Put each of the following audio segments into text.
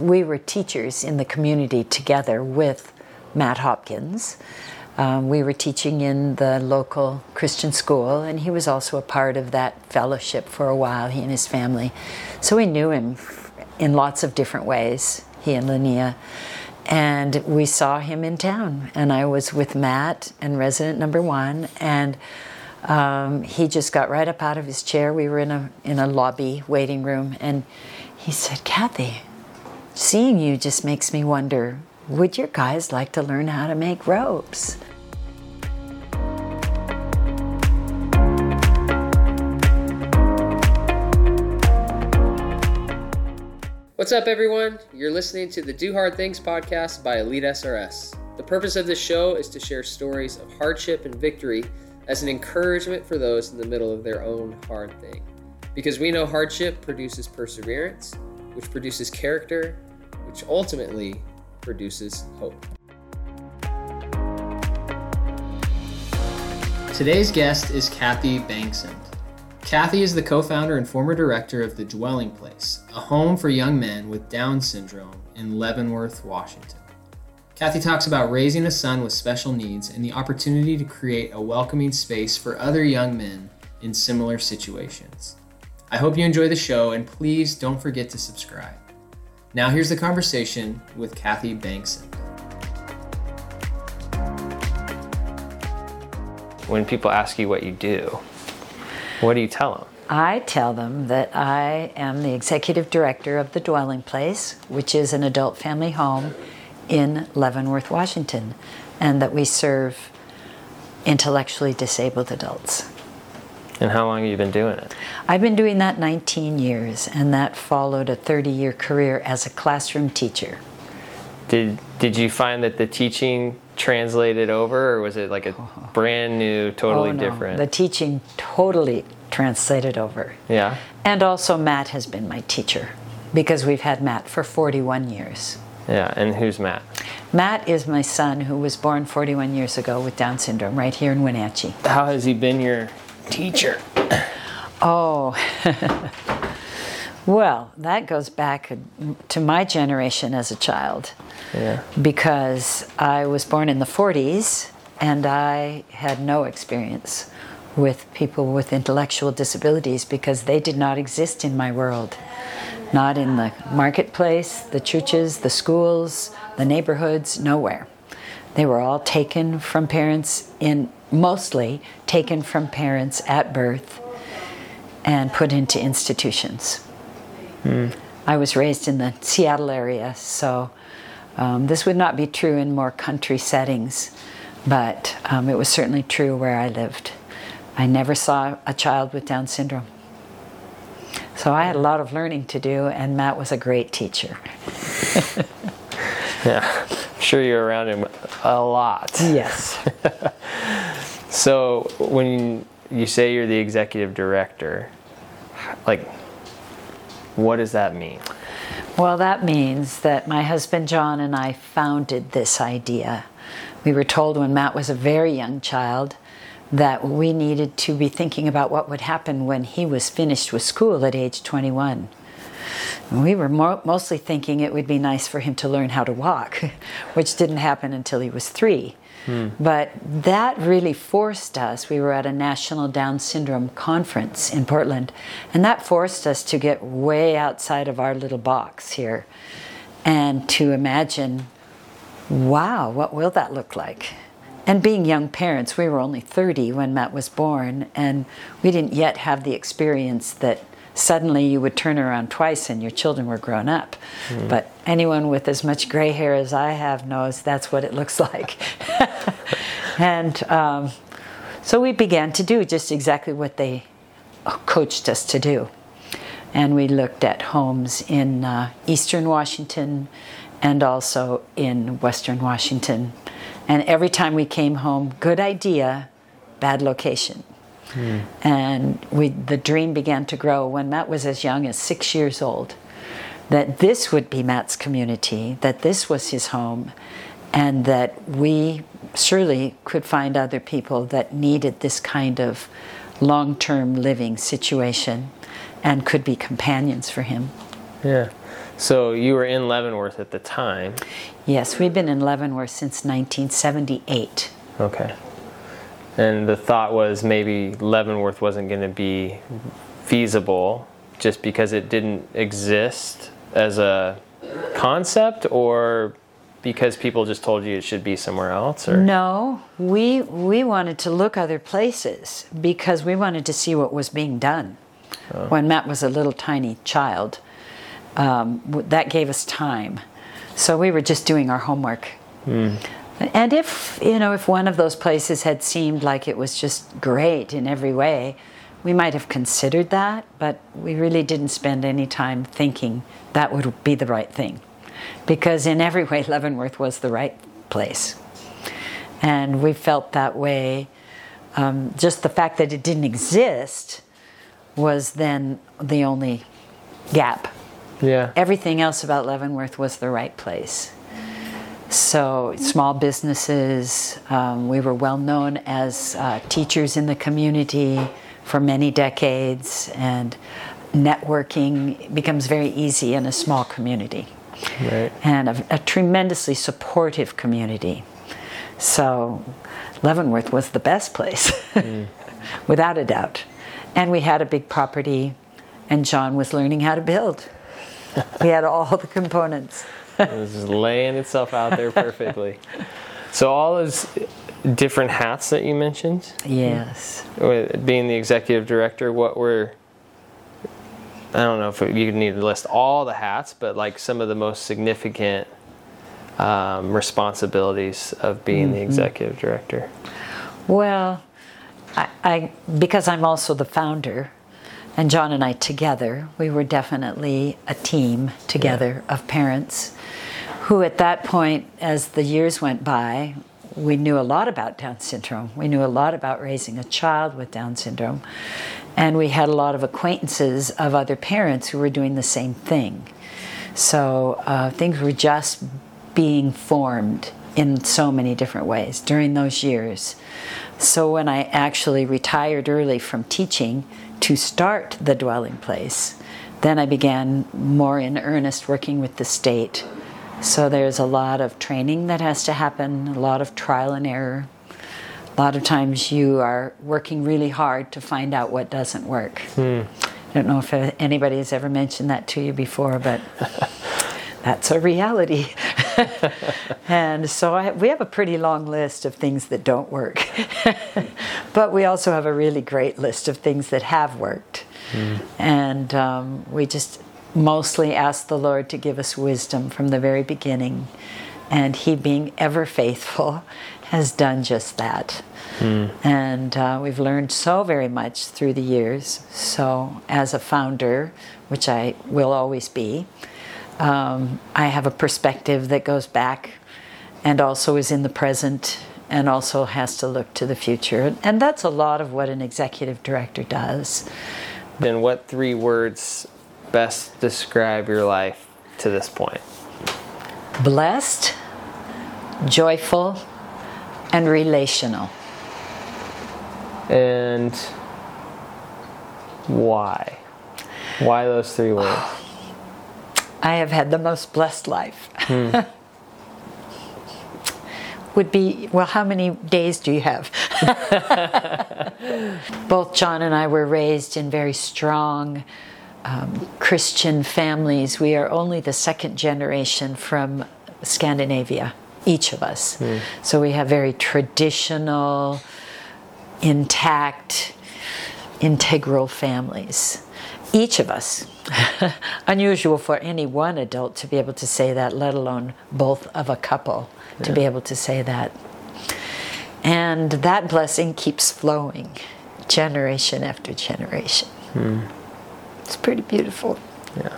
we were teachers in the community together with Matt Hopkins. We were teaching in the local Christian school, and he was also a part of that fellowship for a while, he and his family. So we knew him in lots of different ways, he and Linnea. And we saw him in town, and I was with Matt and resident number 1, and he just got right up out of his chair. We were in a lobby waiting room, and he said, "Kathy, seeing you just makes me wonder, would your guys like to learn how to make ropes?" What's up, everyone? You're listening to the Do Hard Things podcast by Elite SRS. The purpose of this show is to share stories of hardship and victory as an encouragement for those in the middle of their own hard thing. Because we know hardship produces perseverance, which produces character, which ultimately produces hope. Today's guest is Kathy Banksend. Kathy is the co-founder and former director of The Dwelling Place, a home for young men with Down syndrome in Leavenworth, Washington. Kathy talks about raising a son with special needs and the opportunity to create a welcoming space for other young men in similar situations. I hope you enjoy the show, and please don't forget to subscribe. Now here's the conversation with Kathy Banksend. When people ask you what you do, what do you tell them? I tell them that I am the executive director of The Dwelling Place, which is an adult family home in Leavenworth, Washington, and that we serve intellectually disabled adults. And how long have you been doing it? I've been doing that 19 years, and that followed a 30-year career as a classroom teacher. Did you find that the teaching translated over, or was it like a brand new, totally different? The teaching totally translated over. Yeah. And also Matt has been my teacher, because we've had Matt for 41 years. Yeah, and who's Matt? Matt is my son, who was born 41 years ago with Down syndrome, right here in Wenatchee. How has he been your teacher? Oh, well, that goes back to my generation as a child. Yeah. Because I was born in the 40s, and I had no experience with people with intellectual disabilities because they did not exist in my world. Not in the marketplace, the churches, the schools, the neighborhoods, nowhere. They were all taken from parents, mostly taken from parents at birth and put into institutions. I was raised in the Seattle area, so this would not be true in more country settings, but it was certainly true where I lived. I never saw a child with Down syndrome. So I had a lot of learning to do, and Matt was a great teacher. Yeah, I'm sure you're around him a lot. Yes. So when you say you're the executive director, like, what does that mean? Well, that means that my husband John and I founded this idea. We were told when Matt was a very young child that we needed to be thinking about what would happen when he was finished with school at age 21. We were mostly thinking it would be nice for him to learn how to walk, which didn't happen until he was 3. But that really forced us. We were at a National Down Syndrome conference in Portland, and that forced us to get way outside of our little box here and to imagine, wow, what will that look like? And being young parents, we were only 30 when Matt was born, and we didn't yet have the experience that suddenly you would turn around twice and your children were grown up. But anyone with as much gray hair as I have knows that's what it looks like. And so we began to do just exactly what they coached us to do. And we looked at homes in eastern Washington and also in western Washington. And every time we came home, good idea, bad location. And the dream began to grow when Matt was as young as 6 years old, that this would be Matt's community, that this was his home, and that we surely could find other people that needed this kind of long-term living situation and could be companions for him. Yeah. So you were in Leavenworth at the time. Yes, we've been in Leavenworth since 1978. Okay. And the thought was maybe Leavenworth wasn't going to be feasible just because it didn't exist as a concept, or because people just told you it should be somewhere else? Or? No, we wanted to look other places because we wanted to see what was being done. When Matt was a little tiny child, that gave us time. So we were just doing our homework. And if one of those places had seemed like it was just great in every way, we might have considered that, but we really didn't spend any time thinking that would be the right thing. Because in every way, Leavenworth was the right place. And we felt that way. Just the fact that it didn't exist was then the only gap. Yeah. Everything else about Leavenworth was the right place. So small businesses, we were well known as teachers in the community for many decades, and networking becomes very easy in a small community. Right. And a tremendously supportive community. So Leavenworth was the best place, without a doubt. And we had a big property, and John was learning how to build. We had all the components. It was just laying itself out there perfectly. So all those different hats that you mentioned? Yes. Being the executive director, what were... I don't know if you need to list all the hats, but like some of the most significant responsibilities of being the executive director. Well, I because I'm also the founder, and John and I together, we were definitely a team together of parents who at that point, as the years went by, we knew a lot about Down syndrome. We knew a lot about raising a child with Down syndrome. And we had a lot of acquaintances of other parents who were doing the same thing. So things were just being formed in so many different ways during those years. So when I actually retired early from teaching to start the dwelling place, then I began more in earnest working with the state. So there's a lot of training that has to happen, a lot of trial and error. A lot of times you are working really hard to find out what doesn't work. I don't know if anybody has ever mentioned that to you before, but that's a reality. And so we have a pretty long list of things that don't work. But we also have a really great list of things that have worked. And we just mostly ask the Lord to give us wisdom from the very beginning. And He, being ever faithful, has done just that. And we've learned so very much through the years. So as a founder, which I will always be, I have a perspective that goes back and also is in the present and also has to look to the future. And that's a lot of what an executive director does. Then what 3 words best describe your life to this point? Blessed, joyful, and relational. And why? Why those 3 words? I have had the most blessed life. Would be, well, how many days do you have? Both John and I were raised in very strong Christian families. We are only the second generation from Scandinavia, each of us. So we have very traditional, intact, integral families. Each of us. Unusual for any one adult to be able to say that, let alone both of a couple to be able to say that. And that blessing keeps flowing generation after generation. It's pretty beautiful. Yeah.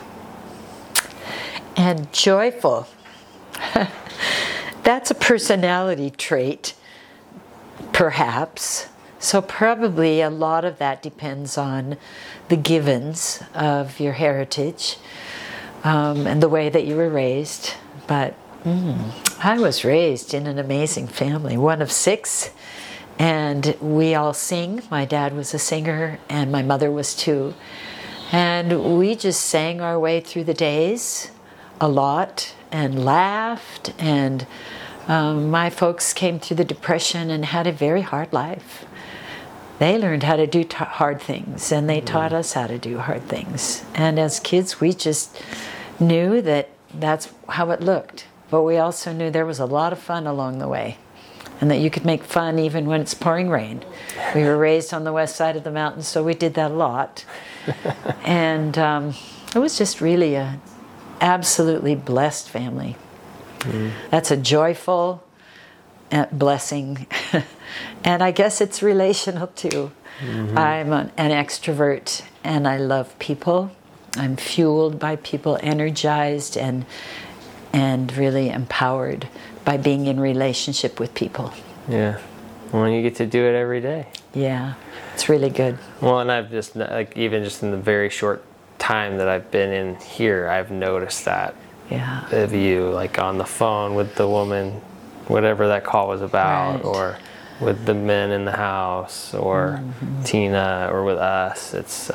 And joyful. That's a personality trait, perhaps. So probably a lot of that depends on the givens of your heritage and the way that you were raised. But I was raised in an amazing family, one of 6, and we all sing. My dad was a singer, and my mother was too. And we just sang our way through the days. a lot and laughed, and my folks came through the Depression and had a very hard life. They learned how to do hard things, and they taught us how to do hard things. And as kids, we just knew that that's how it looked. But we also knew there was a lot of fun along the way, and that you could make fun even when it's pouring rain. We were raised on the west side of the mountains, so we did that a lot. And it was just really a absolutely blessed family. That's a joyful blessing. And I guess it's relational too. I'm an extrovert, and I love people. I'm fueled by people, energized and really empowered by being in relationship with people. Yeah. Well, you get to do it every day. Yeah, it's really good. Well, and I've just, like, even just in the very short time that I've been in here, I've noticed that of you, like on the phone with the woman, whatever that call was about, right. Or with the men in the house, or Tina, or with us. It's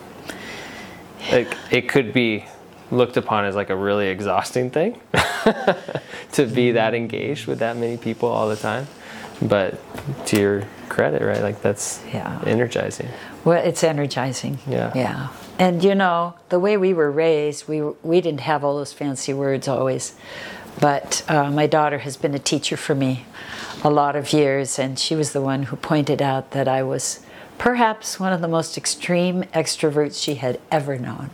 it could be looked upon as like a really exhausting thing to be that engaged with that many people all the time. But to your credit, right? Like, that's energizing. Well, it's energizing. Yeah. And you know, the way we were raised, we didn't have all those fancy words always. But my daughter has been a teacher for me a lot of years, and she was the one who pointed out that I was perhaps one of the most extreme extroverts she had ever known.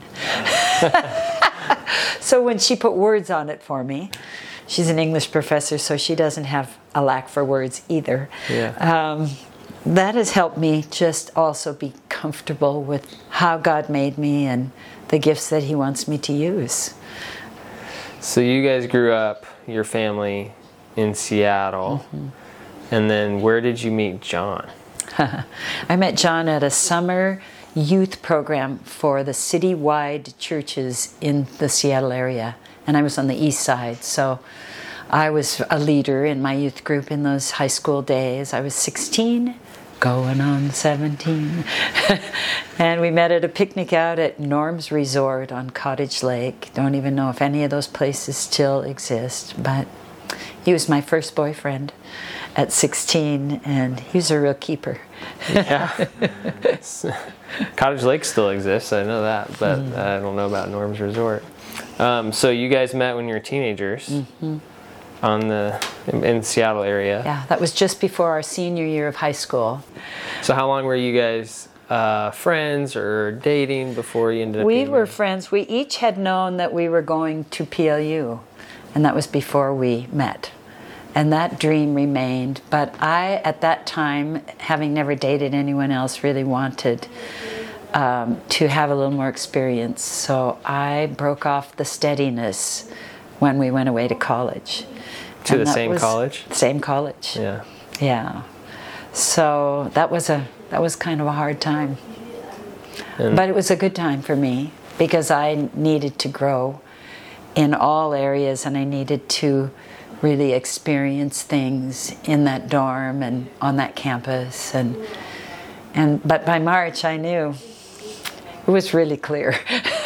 So when she put words on it for me, she's an English professor, so she doesn't have a lack for words either. That has helped me just also be comfortable with how God made me and the gifts that He wants me to use. So you guys grew up, your family, in Seattle, and then where did you meet John? I met John at a summer youth program for the citywide churches in the Seattle area, and I was on the east side, so I was a leader in my youth group in those high school days. I was 16, going on 17, and we met at a picnic out at Norm's Resort on Cottage Lake. Don't even know if any of those places still exist, but he was my first boyfriend at 16, and he was a real keeper. Yeah. Cottage Lake still exists, I know that, but I don't know about Norm's Resort. So you guys met when you were teenagers in the Seattle area. Yeah, that was just before our senior year of high school. So how long were you guys friends or dating before you ended up We being were married? friends. We each had known that we were going to PLU, and that was before we met. And that dream remained. But I, at that time, having never dated anyone else, really wanted to have a little more experience. So I broke off the steadiness when we went away to college. To the same college? Same college. Yeah. Yeah. So that was kind of a hard time. But it was a good time for me because I needed to grow in all areas, and I needed to really experience things in that dorm and on that campus, but by March I knew it was really clear.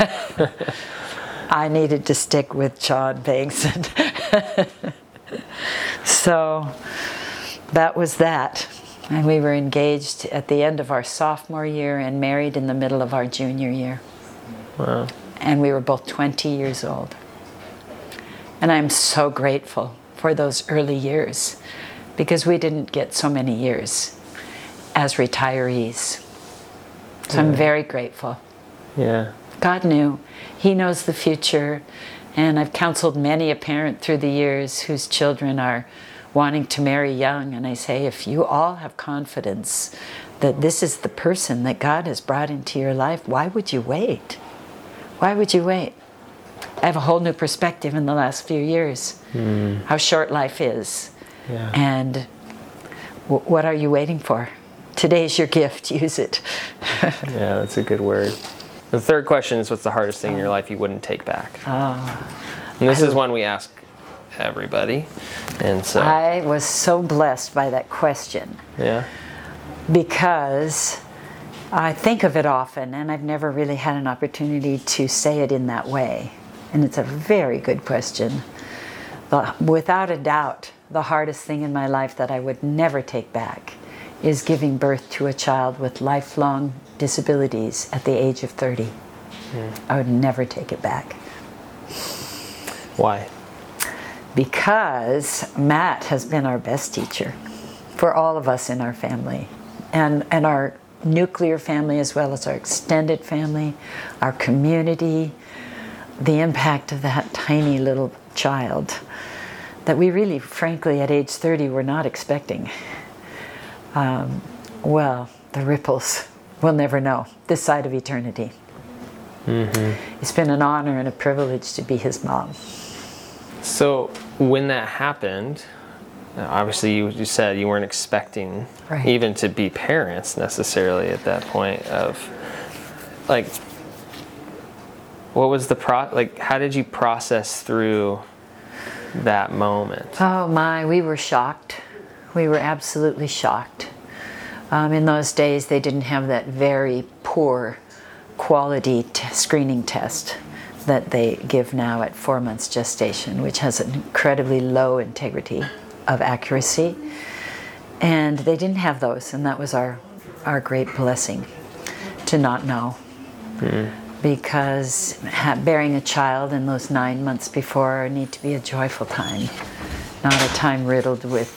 I needed to stick with John Bengtson. So that was that, and we were engaged at the end of our sophomore year and married in the middle of our junior year. Wow. And we were both 20 years old. And I'm so grateful for those early years, because we didn't get so many years as retirees. So I'm very grateful. Yeah. God knew. He knows the future. And I've counseled many a parent through the years whose children are wanting to marry young. And I say, if you all have confidence that this is the person that God has brought into your life, why would you wait? Why would you wait? I have a whole new perspective in the last few years, how short life is. Yeah. And what are you waiting for? Today's your gift, use it. Yeah, that's a good word. The third question is, what's the hardest thing in your life you wouldn't take back? And this is one we ask everybody. And so I was so blessed by that question. Yeah. Because I think of it often, and I've never really had an opportunity to say it in that way. And it's a very good question. But without a doubt, the hardest thing in my life that I would never take back is giving birth to a child with lifelong disabilities at the age of 30. I would never take it back. Why? Because Matt has been our best teacher for all of us in our family, and our nuclear family as well as our extended family, our community, the impact of that tiny little child that we really, frankly, at age 30 were not expecting. Well, the ripples, we'll never know this side of eternity. It's been an honor and a privilege to be his mom. So when that happened, obviously you said you weren't expecting even to be parents necessarily at that point. Of like, what was the how did you process through that moment? Oh my, we were shocked. We were absolutely shocked. In those days, they didn't have that very poor quality screening test that they give now at 4 months gestation, which has an incredibly low integrity of accuracy. And they didn't have those, and that was our great blessing to not know. Because bearing a child in those 9 months before need to be a joyful time, not a time riddled with,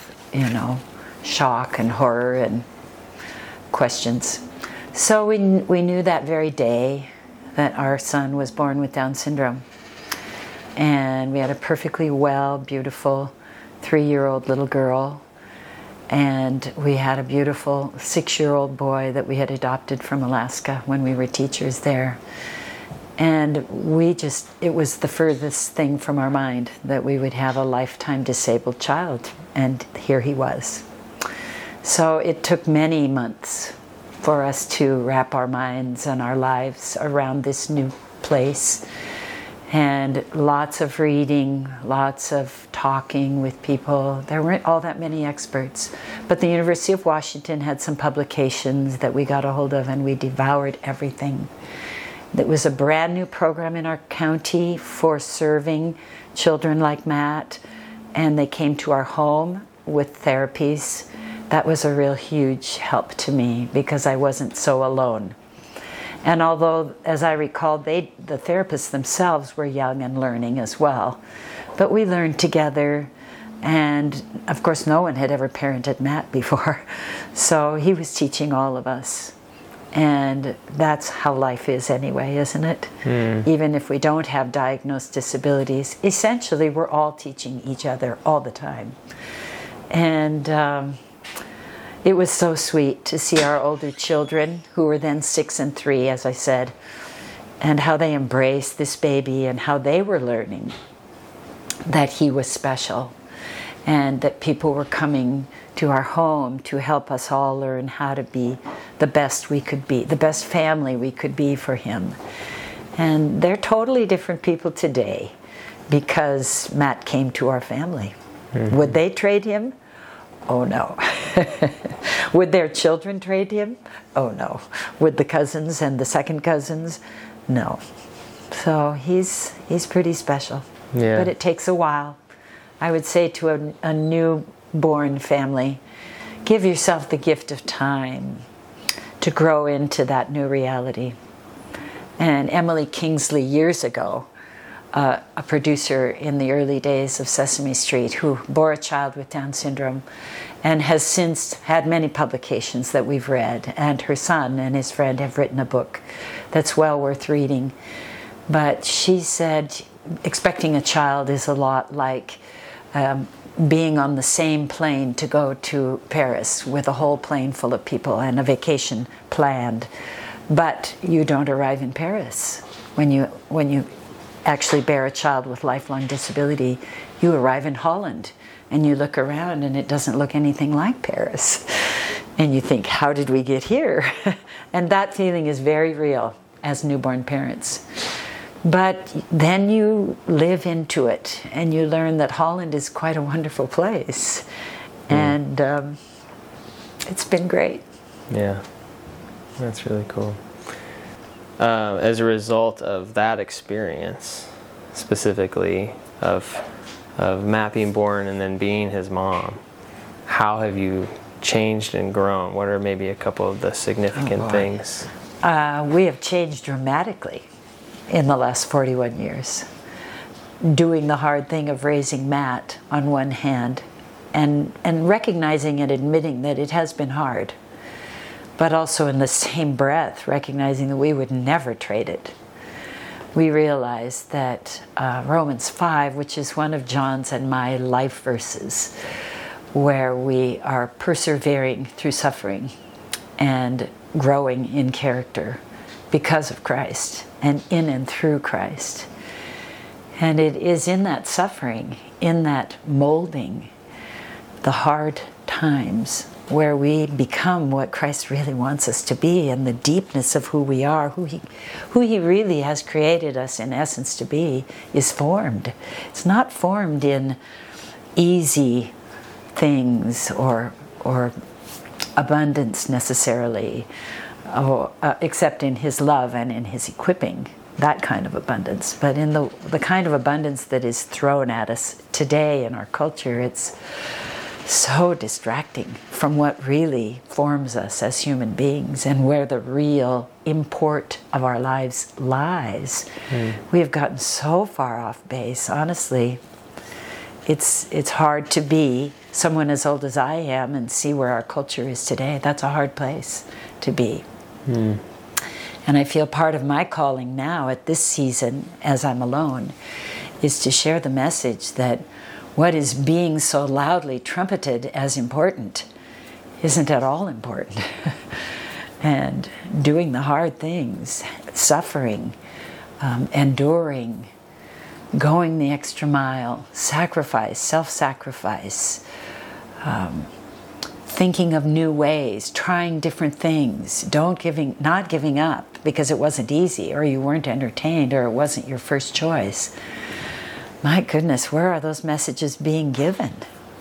shock and horror and questions. So we knew that very day that our son was born with Down syndrome. And we had a perfectly well, beautiful 3-year-old little girl. And we had a beautiful 6-year-old boy that we had adopted from Alaska when we were teachers there. And it was the furthest thing from our mind that we would have a lifetime disabled child. And here he was. So it took many months for us to wrap our minds and our lives around this new place. And lots of reading, lots of talking with people. There weren't all that many experts. But the University of Washington had some publications that we got a hold of, and we devoured everything. It was a brand new program in our county for serving children like Matt. And they came to our home with therapies. That was a real huge help to me because I wasn't so alone. And although, as I recall, the therapists themselves were young and learning as well. But we learned together, and of course no one had ever parented Matt before. So he was teaching all of us. And that's how life is anyway, isn't it? Even if we don't have diagnosed disabilities, essentially we're all teaching each other all the time. And it was so sweet to see our older children, who were then 6 and 3, as I said, and how they embraced this baby and how they were learning that he was special and that people were coming to our home to help us all learn how to be the best we could be, the best family we could be for him. And they're totally different people today because Matt came to our family. Would they trade him? Oh no. Would their children trade him? Oh no. Would the cousins and the second cousins? No. So he's pretty special. Yeah. But it takes a while. I would say to a newborn family, give yourself the gift of time to grow into that new reality. And Emily Kingsley, years ago, a producer in the early days of Sesame Street, who bore a child with Down syndrome and has since had many publications that we've read, and her son and his friend have written a book that's well worth reading. But she said expecting a child is a lot like being on the same plane to go to Paris with a whole plane full of people and a vacation planned, but you don't arrive in Paris. When you actually bear a child with lifelong disability, you arrive in Holland and you look around and it doesn't look anything like Paris. And you think, how did we get here? And that feeling is very real as newborn parents. But then you live into it and you learn that Holland is quite a wonderful place. And it's been great. Yeah, that's really cool. As a result of that experience, specifically of Matt being born and then being his mom. How have you changed and grown? What are maybe a couple of the significant things? We have changed dramatically in the last 41 years. Doing the hard thing of raising Matt on one hand and recognizing and admitting that it has been hard, but also in the same breath recognizing that we would never trade it. We realized that Romans 5, which is one of John's and my life verses, where we are persevering through suffering and growing in character because of Christ and in and through Christ. And it is in that suffering, in that molding, the hard times, where we become what Christ really wants us to be, and the deepness of who we are, who He really has created us in essence to be, is formed. It's not formed in easy things or abundance necessarily, except in His love and in His equipping, that kind of abundance. But in the kind of abundance that is thrown at us today in our culture, it's so distracting from what really forms us as human beings and where the real import of our lives lies. We have gotten so far off base. Honestly, it's hard to be someone as old as I am and see where our culture is today. That's a hard place to be. And I feel part of my calling now at this season, as I'm alone, is to share the message that what is being so loudly trumpeted as important isn't at all important. And doing the hard things, suffering, enduring, going the extra mile, sacrifice, self-sacrifice, thinking of new ways, trying different things, not giving up because it wasn't easy or you weren't entertained or it wasn't your first choice. My goodness, where are those messages being given?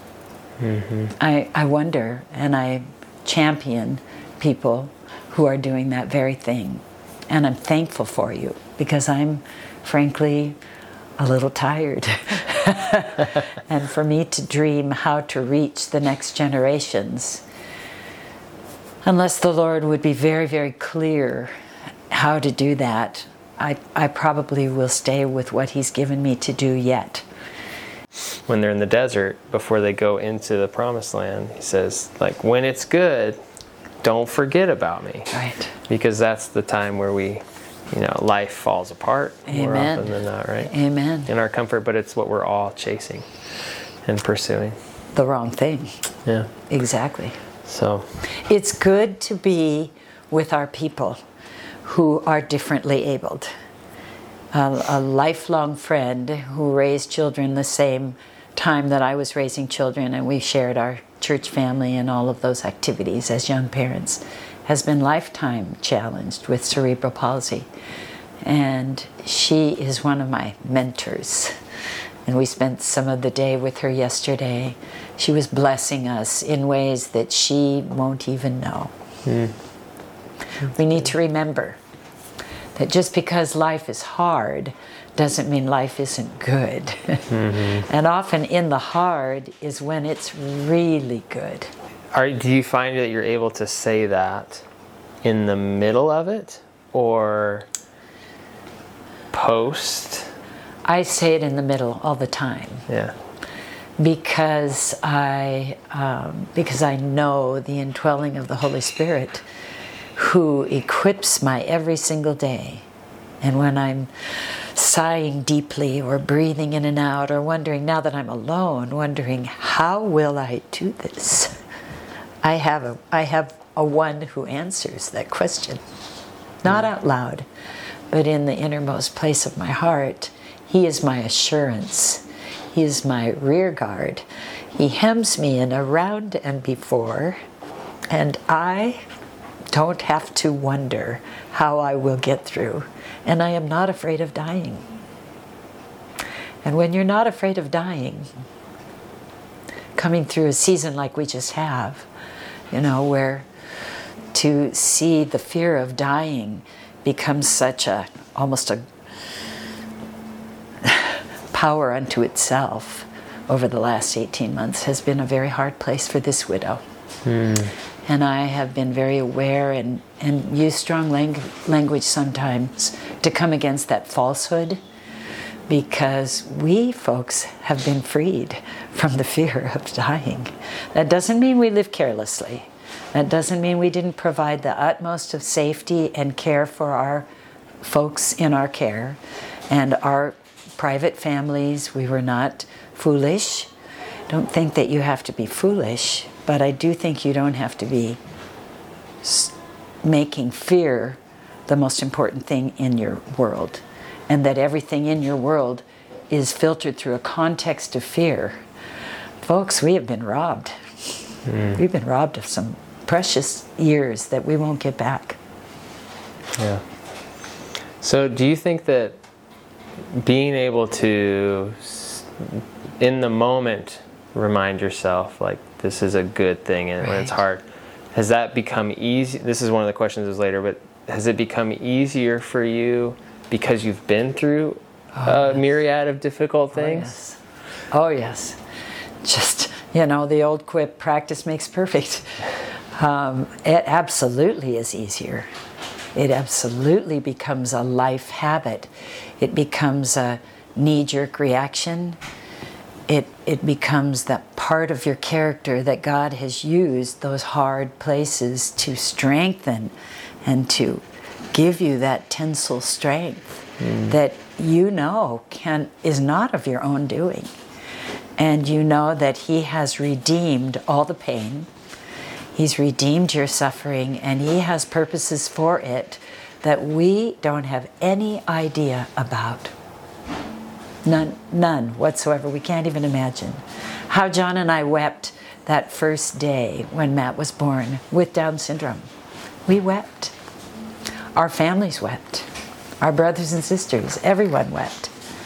I wonder, and I champion people who are doing that very thing. And I'm thankful for you because I'm, frankly, a little tired. And for me to dream how to reach the next generations, unless the Lord would be very, very clear how to do that, I probably will stay with what He's given me to do yet. When they're in the desert, before they go into the promised land, He says, like, when it's good, don't forget about me. Right. Because that's the time where life falls apart. Amen. More often than not, right? Amen. In our comfort, but it's what we're all chasing and pursuing. The wrong thing. Yeah. Exactly. So it's good to be with our people who are differently abled. A lifelong friend who raised children the same time that I was raising children, and we shared our church family and all of those activities as young parents, has been lifetime challenged with cerebral palsy. And she is one of my mentors. And we spent some of the day with her yesterday. She was blessing us in ways that she won't even know. We need to remember that just because life is hard doesn't mean life isn't good. And often in the hard is when it's really good. do you find that you're able to say that in the middle of it or post? I say it in the middle all the time. Yeah. Because I know the indwelling of the Holy Spirit who equips my every single day. And when I'm sighing deeply or breathing in and out or wondering, now that I'm alone, wondering, how will I do this? I have a one who answers that question. Not out loud, but in the innermost place of my heart. He is my assurance. He is my rear guard. He hems me in around and before, and I don't have to wonder how I will get through. And I am not afraid of dying. And when you're not afraid of dying, coming through a season like we just have, where to see the fear of dying becomes such almost a power unto itself over the last 18 months has been a very hard place for this widow. And I have been very aware and use strong language sometimes to come against that falsehood, because we folks have been freed from the fear of dying. That doesn't mean we live carelessly. That doesn't mean we didn't provide the utmost of safety and care for our folks in our care and our private families. We were not foolish. Don't think that you have to be foolish, but I do think you don't have to be making fear the most important thing in your world, and that everything in your world is filtered through a context of fear. Folks, we have been robbed. We've been robbed of some precious years that we won't get back. Yeah. So do you think that being able to, in the moment, remind yourself, like, this is a good thing, and when it's hard, has that become easy? This is one of the questions that was later, but has it become easier for you because you've been through a myriad of difficult things? Oh, yes. Just, the old quip, practice makes perfect. It absolutely is easier. It absolutely becomes a life habit. It becomes a knee-jerk reaction. It becomes that part of your character that God has used those hard places to strengthen and to give you that tensile strength that is not of your own doing. And you know that He has redeemed all the pain. He's redeemed your suffering, and He has purposes for it that we don't have any idea about. None whatsoever. We can't even imagine. How John and I wept that first day when Matt was born with Down syndrome. We wept. Our families wept. Our brothers and sisters, everyone wept.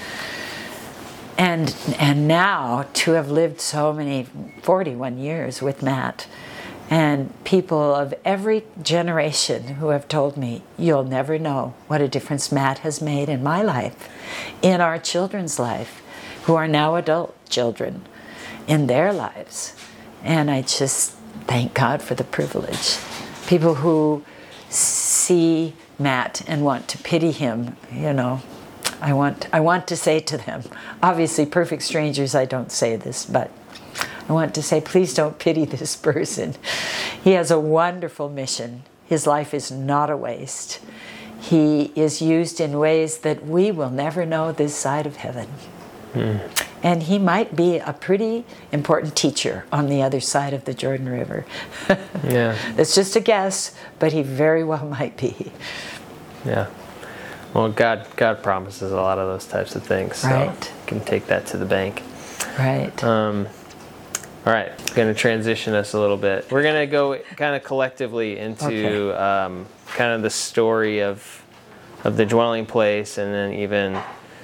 And now to have lived 41 years with Matt, and people of every generation who have told me, you'll never know what a difference Matt has made in my life, in our children's life, who are now adult children, in their lives. And I just thank God for the privilege. People who see Matt and want to pity him, I want to say to them, obviously perfect strangers, I don't say this, but I want to say, please don't pity this person. He has a wonderful mission. His life is not a waste. He is used in ways that we will never know this side of heaven. And he might be a pretty important teacher on the other side of the Jordan River. Yeah. It's just a guess, but he very well might be. Yeah. Well, God promises a lot of those types of things. So Right. you can take that to the bank. Right. All right, going to transition us a little bit. We're going to go kind of collectively into kind of the story of the dwelling place, and then even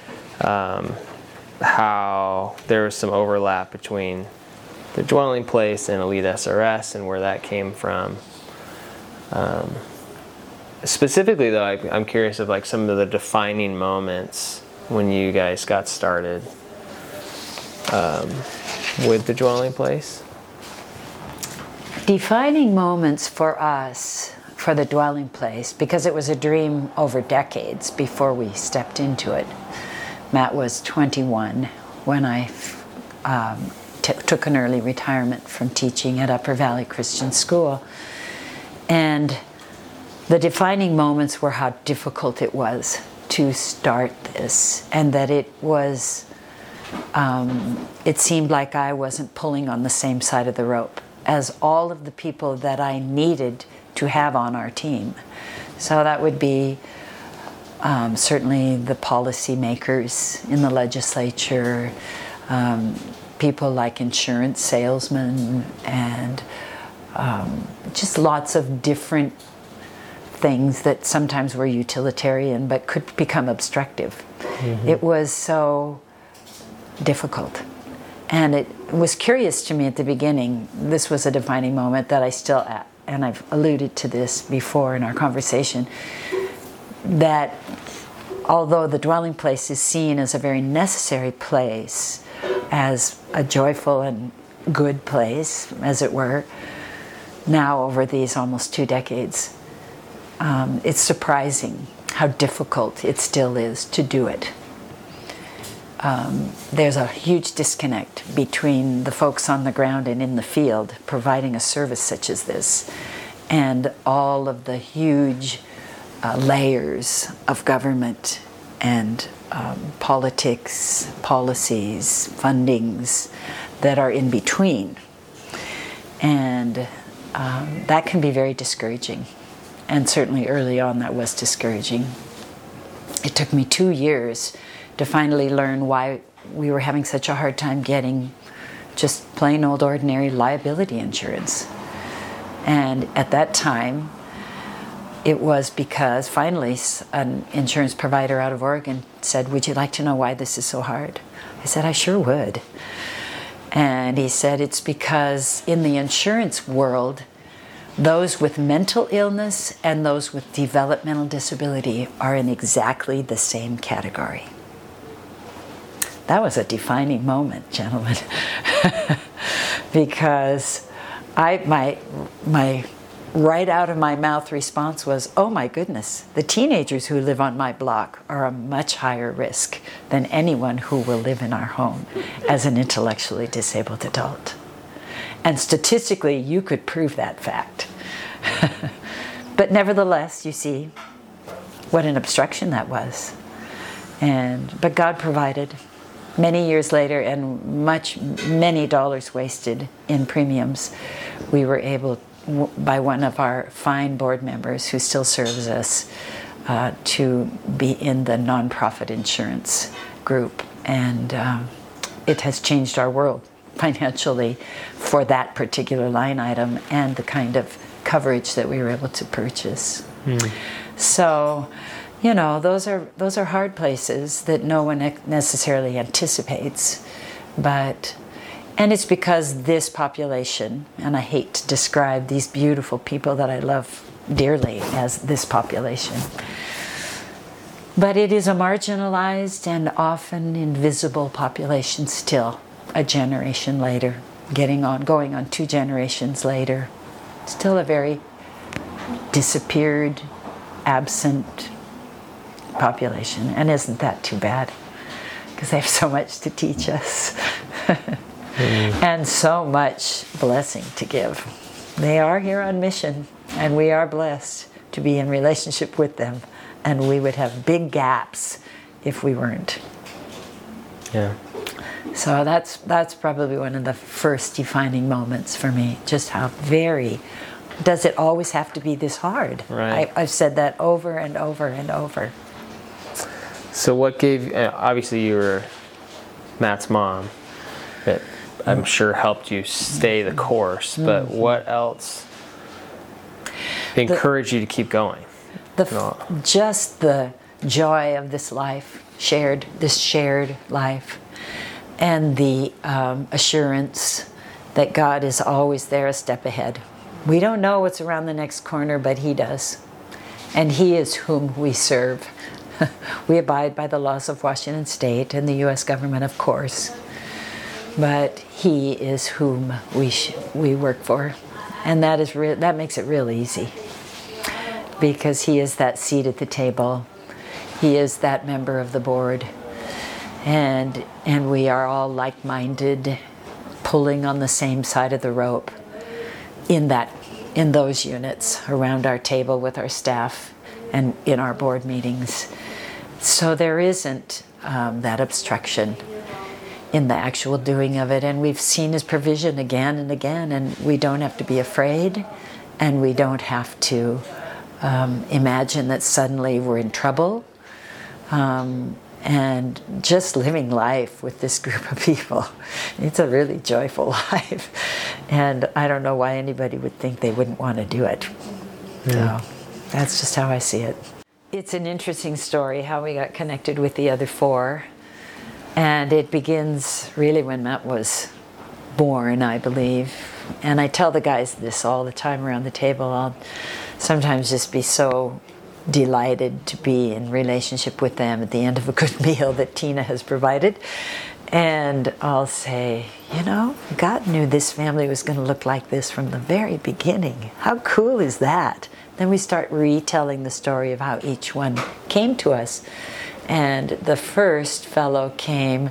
how there was some overlap between the dwelling place and Elite SRS and where that came from. Specifically, though, I'm curious of like some of the defining moments when you guys got started with the dwelling place. Defining moments for us, for the dwelling place, because it was a dream over decades before we stepped into it. Matt was 21 when I took an early retirement from teaching at Upper Valley Christian School. And the defining moments were how difficult it was to start this, and that it seemed like I wasn't pulling on the same side of the rope as all of the people that I needed to have on our team. So that would be certainly the policy makers in the legislature, people like insurance salesmen, and just lots of different things that sometimes were utilitarian but could become obstructive. It was so difficult. And it was curious to me at the beginning. This was a defining moment that I still, and I've alluded to this before in our conversation, that although the dwelling place is seen as a very necessary place, as a joyful and good place, as it were, now over these almost 2 decades, it's surprising how difficult it still is to do it. There's a huge disconnect between the folks on the ground and in the field providing a service such as this and all of the huge layers of government and politics, policies, fundings that are in between. And that can be very discouraging. And certainly early on that was discouraging. It took me 2 years to finally learn why we were having such a hard time getting just plain old ordinary liability insurance. And at that time, it was because finally an insurance provider out of Oregon said, "Would you like to know why this is so hard?" I said, "I sure would." And he said, "It's because in the insurance world, those with mental illness and those with developmental disability are in exactly the same category." That was a defining moment, gentlemen, because my right out of my mouth response was, "Oh my goodness, the teenagers who live on my block are a much higher risk than anyone who will live in our home as an intellectually disabled adult." And statistically, you could prove that fact. But nevertheless, you see what an obstruction that was. But God provided. Many years later, and many dollars wasted in premiums, we were able, by one of our fine board members who still serves us, to be in the nonprofit insurance group. And it has changed our world financially for that particular line item and the kind of coverage that we were able to purchase. So, those are hard places that no one necessarily anticipates, and it's because this population, and I hate to describe these beautiful people that I love dearly as this population, but it is a marginalized and often invisible population still, a generation later, going on 2 generations later, still a very disappeared, absent population. And isn't that too bad? Because they have so much to teach us and so much blessing to give. They are here on mission, and we are blessed to be in relationship with them, and we would have big gaps if we weren't. Yeah. So that's probably one of the first defining moments for me, just how does it always have to be this hard? Right. I've said that over and over and over. So what obviously you were Matt's mom, that I'm sure helped you stay the course, but what else encouraged you to keep going? Just the joy of this life, shared life, and the assurance that God is always there a step ahead. We don't know what's around the next corner, but He does. And He is whom we serve. We abide by the laws of Washington State and the U.S. government, of course. But He is whom we work for. And that makes it real easy. Because He is that seat at the table. He is that member of the board. And we are all like-minded, pulling on the same side of the rope in those units around our table with our staff and in our board meetings. So there isn't that obstruction in the actual doing of it, and we've seen His provision again and again, and we don't have to be afraid, and we don't have to imagine that suddenly we're in trouble. And just living life with this group of people, it's a really joyful life. And I don't know why anybody would think they wouldn't want to do it. So that's just how I see it. It's an interesting story how we got connected with the other 4. And it begins really when Matt was born, I believe. And I tell the guys this all the time around the table. I'll sometimes just be so delighted to be in relationship with them at the end of a good meal that Tina has provided. And I'll say, God knew this family was going to look like this from the very beginning. How cool is that? Then we start retelling the story of how each one came to us. And the first fellow came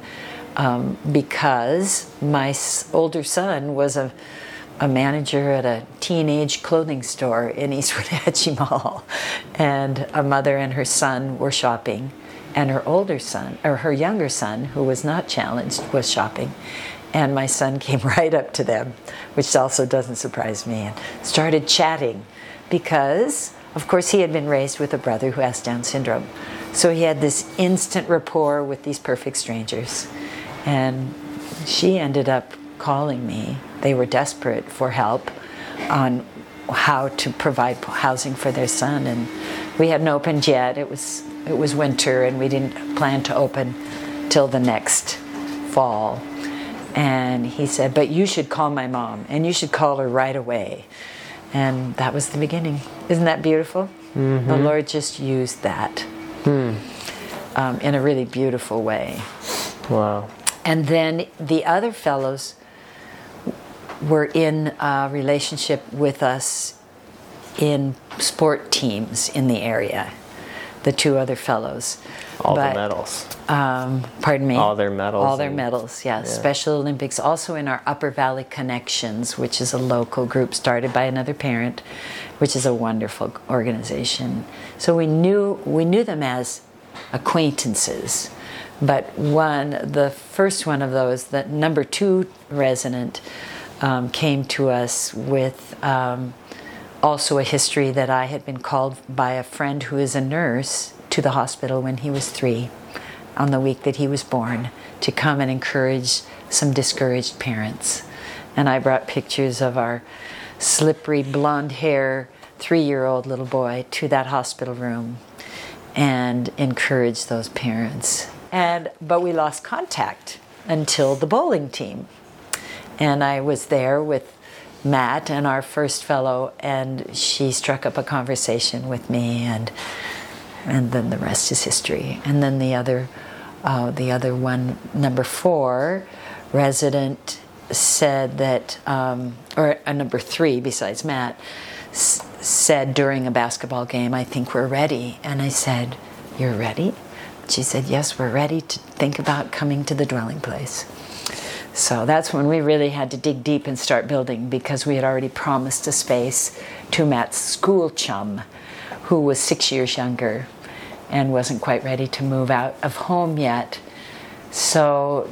because my older son was a manager at a teenage clothing store in East Wenatchee Mall. And a mother and her son were shopping. And her older son, or her younger son, who was not challenged, was shopping. And my son came right up to them, which also doesn't surprise me, and started chatting because, of course, he had been raised with a brother who has Down syndrome. So he had this instant rapport with these perfect strangers. And she ended up calling me. They were desperate for help on how to provide housing for their son. And we hadn't opened yet. It was winter, and we didn't plan to open till the next fall. And he said, but you should call my mom, and you should call her right away. And that was the beginning. Isn't that beautiful? Mm-hmm. The Lord just used that in a really beautiful way. Wow. And then the other fellows were in a relationship with us in sport teams in the area. The two other fellows. The medals. Pardon me? All their medals. All their medals, yeah. Special Olympics. Also in our Upper Valley Connections, which is a local group started by another parent, which is a wonderful organization. So we knew them as acquaintances. But the first one of those, the number 2 resident, came to us with also a history that I had been called by a friend who is a nurse to the hospital when he was 3, on the week that he was born, to come and encourage some discouraged parents. And I brought pictures of our slippery blonde hair 3-year-old little boy to that hospital room and encouraged those parents. But we lost contact until the bowling team. And I was there with Matt and our first fellow, and she struck up a conversation with me, and then the rest is history. And then the other one, number 4 resident, said that, or number 3 besides Matt, said during a basketball game, I think we're ready. And I said, you're ready? She said, yes, we're ready to think about coming to the dwelling place. So that's when we really had to dig deep and start building, because we had already promised a space to Matt's school chum, who was 6 years younger and wasn't quite ready to move out of home yet. So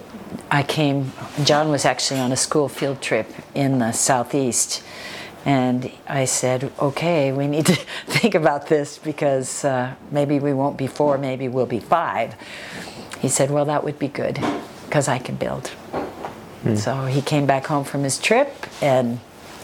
John was actually on a school field trip in the southeast, and I said, okay, we need to think about this, because maybe we won't be 4, maybe we'll be 5. He said, well, that would be good, because I can build. So he came back home from his trip, and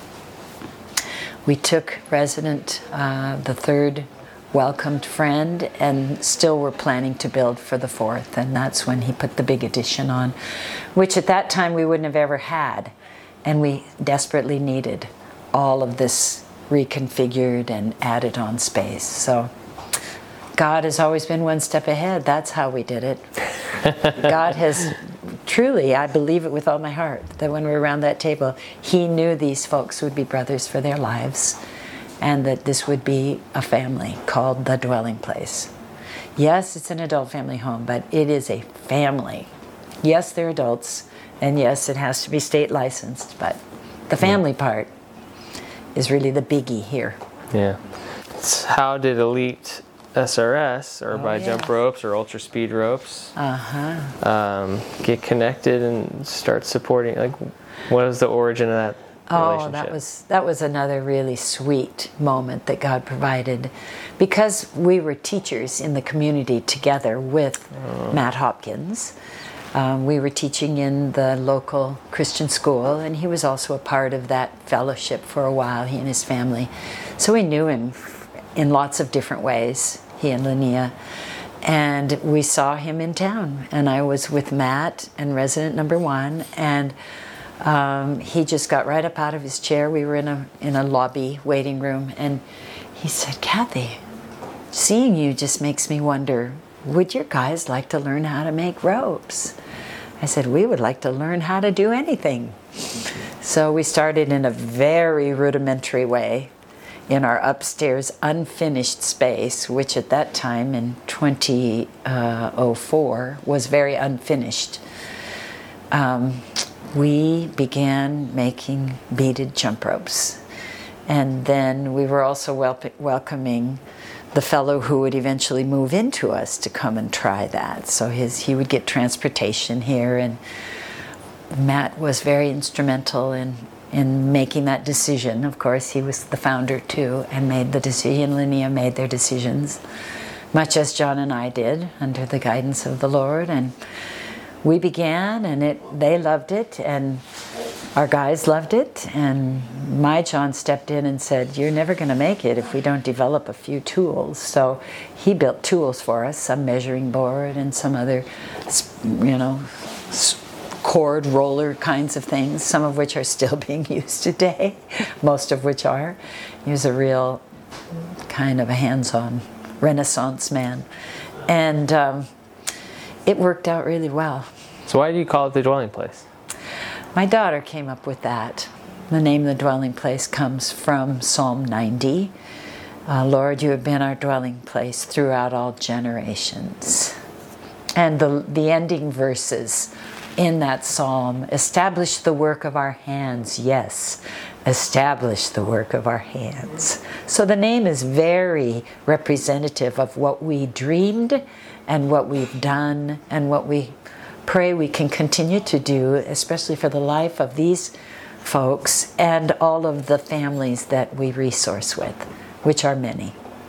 we took resident, the 3rd welcomed friend, and still were planning to build for the 4th. And that's when he put the big addition on, which at that time we wouldn't have ever had. And we desperately needed all of this reconfigured and added on space. So God has always been one step ahead. That's how we did it. God has truly, I believe it with all my heart, that when we were around that table, He knew these folks would be brothers for their lives, and that this would be a family called the Dwelling Place. Yes, it's an adult family home, but it is a family. Yes, they're adults, and yes, it has to be state licensed, but the family part is really the biggie here. Yeah. How did Elite SRS, or by jump ropes or ultra speed ropes, get connected and start supporting? Like, what was the origin of that relationship? That was another really sweet moment that God provided, because we were teachers in the community together with Matt Hopkins. We were teaching in the local Christian school, and he was also a part of that fellowship for a while, he and his family. So we knew him in lots of different ways, he and Linnea. And we saw him in town, and I was with Matt and resident number 1, and he just got right up out of his chair. We were in a lobby waiting room, and he said, Kathy, seeing you just makes me wonder, would your guys like to learn how to make ropes? I said, we would like to learn how to do anything. So we started in a very rudimentary way in our upstairs unfinished space, which at that time in 2004 was very unfinished. We began making beaded jump ropes. And then we were also welcoming the fellow who would eventually move into us to come and try that. So he would get transportation here, and Matt was very instrumental in making that decision. Of course, he was the founder too, and made the decision. He and Linnea made their decisions, much as John and I did, under the guidance of the Lord. And we began, and they loved it, and our guys loved it. And my John stepped in and said, "You're never going to make it if we don't develop a few tools." So he built tools for us, some measuring board and some other, cord roller kinds of things, some of which are still being used today, most of which are. He was a real kind of a hands-on Renaissance man. And it worked out really well. So why do you call it the dwelling place? My daughter came up with that. The name of the dwelling place comes from Psalm 90. Lord, you have been our dwelling place throughout all generations. And the ending verses in that psalm, establish the work of our hands. Yes, establish the work of our hands. So the name is very representative of what we dreamed and what we've done and what we pray we can continue to do, especially for the life of these folks and all of the families that we resource with, which are many.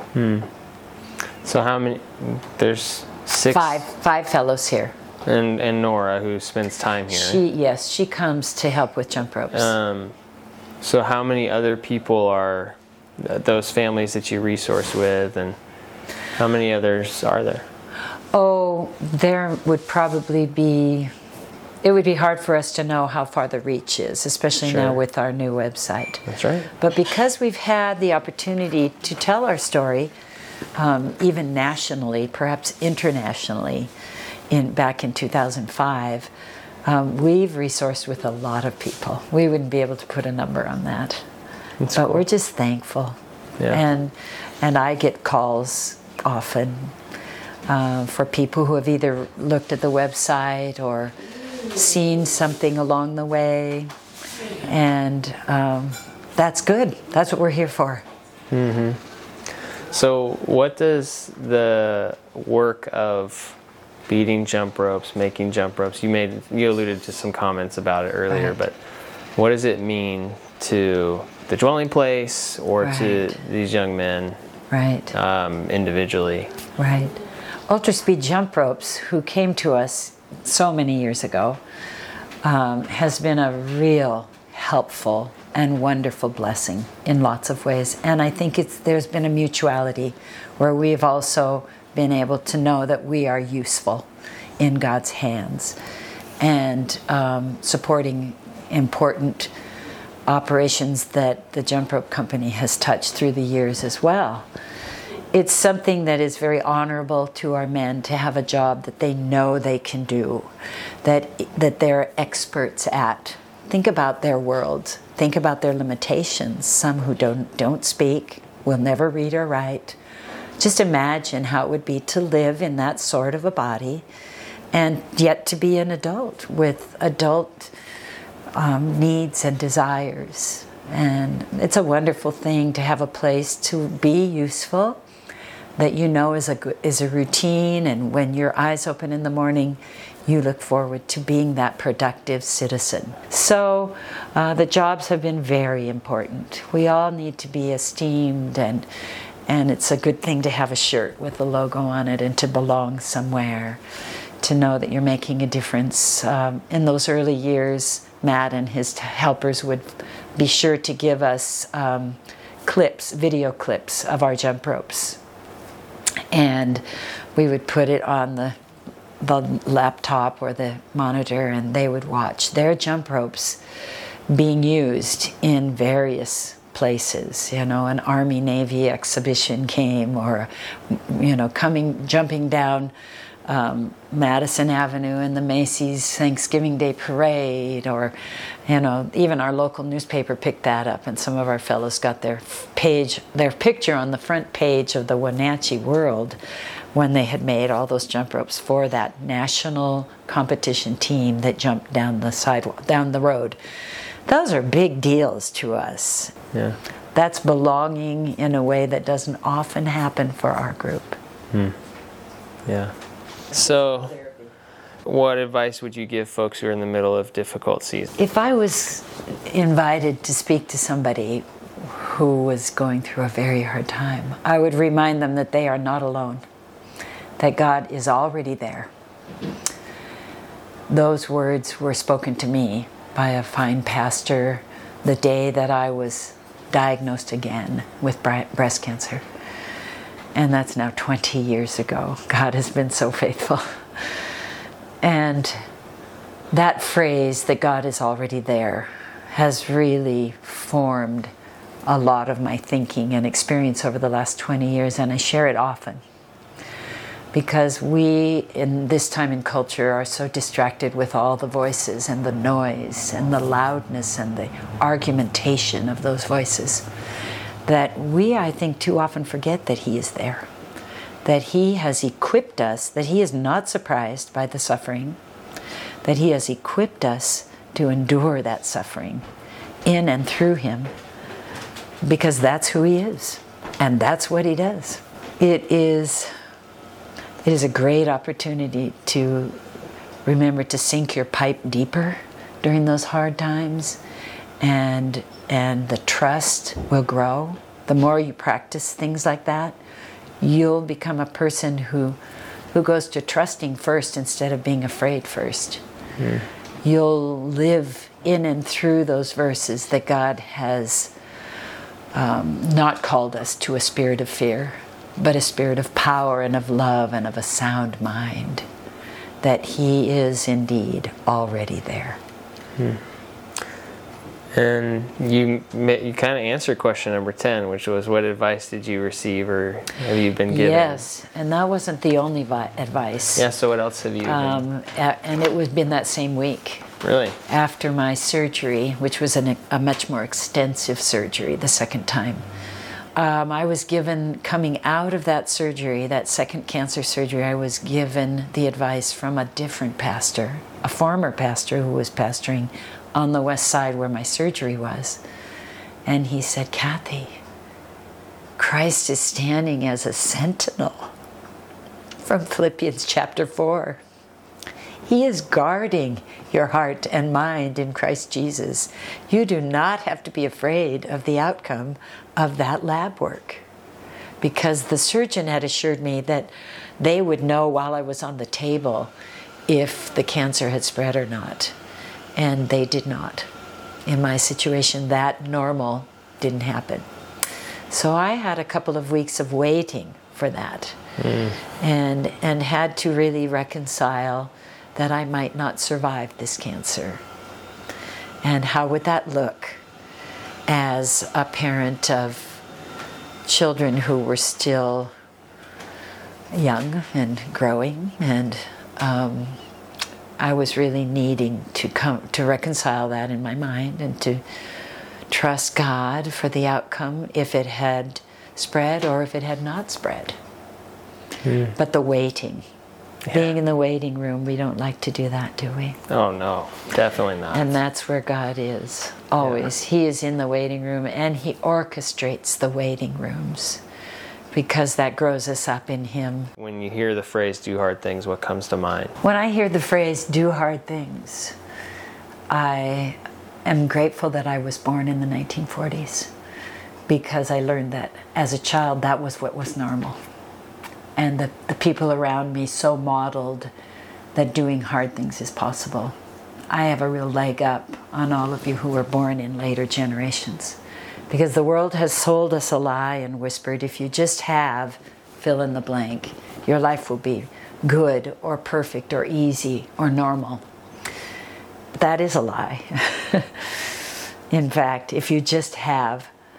So how many? There's 6? Five fellows here. And Nora, who spends time here. She comes to help with jump ropes. So how many other people are those families that you resource with, and how many others are there? Oh, there would probably be, it would be hard for us to know how far the reach is, especially now with our new website. That's right. But because we've had the opportunity to tell our story, even nationally, perhaps internationally, back in 2005, we've resourced with a lot of people. We wouldn't be able to put a number on that. But cool. We're just thankful. Yeah. And I get calls often for people who have either looked at the website or seen something along the way. And that's good. That's what we're here for. Mm-hmm. So what does the work of beading jump ropes, making jump ropes, you alluded to some comments about it earlier, but what does it mean to the dwelling place or to these young men individually? Right. Ultra Speed Jump Ropes, who came to us so many years ago, has been a real helpful and wonderful blessing in lots of ways. And I think there's been a mutuality where we've also been able to know that we are useful in God's hands and supporting important operations that the Jump Rope Company has touched through the years as well. It's something that is very honorable to our men to have a job that they know they can do, that they're experts at. Think about their worlds. Think about their limitations. Some who don't speak, will never read or write. Just imagine how it would be to live in that sort of a body and yet to be an adult with adult needs and desires. And it's a wonderful thing to have a place to be useful that you know is a routine, and when your eyes open in the morning, you look forward to being that productive citizen. So the jobs have been very important. We all need to be esteemed, and it's a good thing to have a shirt with the logo on it and to belong somewhere, to know that you're making a difference. In those early years, Matt and his helpers would be sure to give us video clips of our jump ropes. And we would put it on the laptop or the monitor, and they would watch their jump ropes being used in various places. An Army-Navy exhibition came, or, jumping down Madison Avenue in the Macy's Thanksgiving Day Parade, or, even our local newspaper picked that up, and some of our fellows got their picture on the front page of the Wenatchee World when they had made all those jump ropes for that national competition team that jumped down the road. Those are big deals to us. Yeah. That's belonging in a way that doesn't often happen for our group. Yeah. So, what advice would you give folks who are in the middle of difficult seasons? If I was invited to speak to somebody who was going through a very hard time, I would remind them that they are not alone, that God is already there. Those words were spoken to me by a fine pastor the day that I was diagnosed again with breast cancer. And that's now 20 years ago. God has been so faithful. And that phrase, that God is already there, has really formed a lot of my thinking and experience over the last 20 years, and I share it often. Because we, in this time in culture, are so distracted with all the voices and the noise and the loudness and the argumentation of those voices, that we, I think, too often forget that He is there, that He has equipped us, that He is not surprised by the suffering, that He has equipped us to endure that suffering in and through Him, because that's who He is, and that's what He does. It is a great opportunity to remember to sink your pipe deeper during those hard times, and the trust will grow. The more you practice things like that, you'll become a person who goes to trusting first instead of being afraid first. You'll live in and through those verses that God has not called us to a spirit of fear, but a spirit of power and of love and of a sound mind, that He is indeed already there. And you kind of answered question number 10, which was, what advice did you receive or have you been given? Yes, and that wasn't the only advice. Yeah, so what else have you been? And it was been that same week. Really? After my surgery, which was a much more extensive surgery, the second time. I was given, coming out of that surgery, that second cancer surgery, I was given the advice from a different pastor, a former pastor who was pastoring on the west side where my surgery was. And he said, "Kathy, Christ is standing as a sentinel," from Philippians chapter 4. He is guarding your heart and mind in Christ Jesus. You do not have to be afraid of the outcome of that lab work, because the surgeon had assured me that they would know while I was on the table if the cancer had spread or not. And they did not. In my situation, that normal didn't happen. So I had a couple of weeks of waiting for that, and had to really reconcile that I might not survive this cancer. And how would that look as a parent of children who were still young and growing, and I was really needing to reconcile that in my mind and to trust God for the outcome if it had spread or if it had not spread. But the waiting, being in the waiting room, we don't like to do that, do we? Oh no, definitely not. And that's where God is, always. Yeah. He is in the waiting room, and He orchestrates the waiting rooms, because that grows us up in Him. When you hear the phrase, do hard things, what comes to mind? When I hear the phrase, do hard things, I am grateful that I was born in the 1940s, because I learned that as a child, that was what was normal. And the people around me so modeled that doing hard things is possible. I have a real leg up on all of you who were born in later generations, because the world has sold us a lie and whispered, if you just have fill in the blank, your life will be good or perfect or easy or normal. That is a lie. In fact, if you just have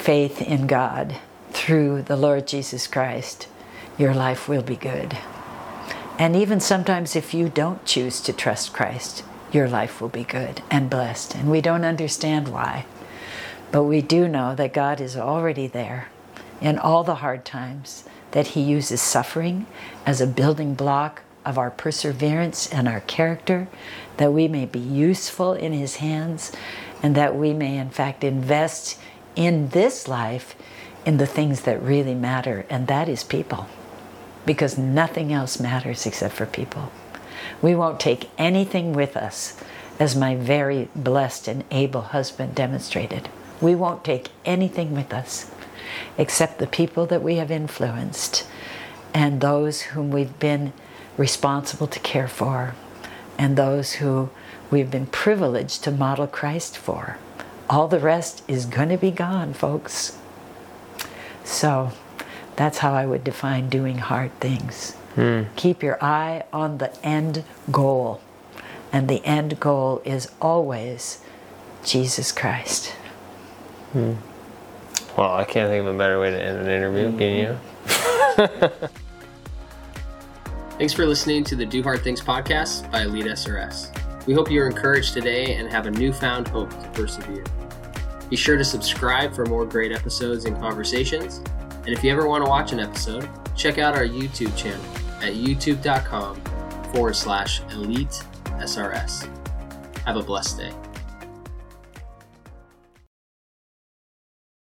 faith in God through the Lord Jesus Christ, your life will be good. And even sometimes if you don't choose to trust Christ, your life will be good and blessed. And we don't understand why. But we do know that God is already there in all the hard times, that He uses suffering as a building block of our perseverance and our character, that we may be useful in His hands, and that we may in fact invest in this life in the things that really matter, and that is people. Because nothing else matters except for people. We won't take anything with us, as my very blessed and able husband demonstrated. We won't take anything with us except the people that we have influenced and those whom we've been responsible to care for and those who we've been privileged to model Christ for. All the rest is going to be gone, folks. So that's how I would define doing hard things. Keep your eye on the end goal. And the end goal is always Jesus Christ. Well, I can't think of a better way to end an interview, can you? Thanks for listening to the Do Hard Things podcast by Elite SRS. We hope you are encouraged today and have a newfound hope to persevere. Be sure to subscribe for more great episodes and conversations. And if you ever want to watch an episode, check out our YouTube channel at youtube.com/EliteSRS. Have a blessed day.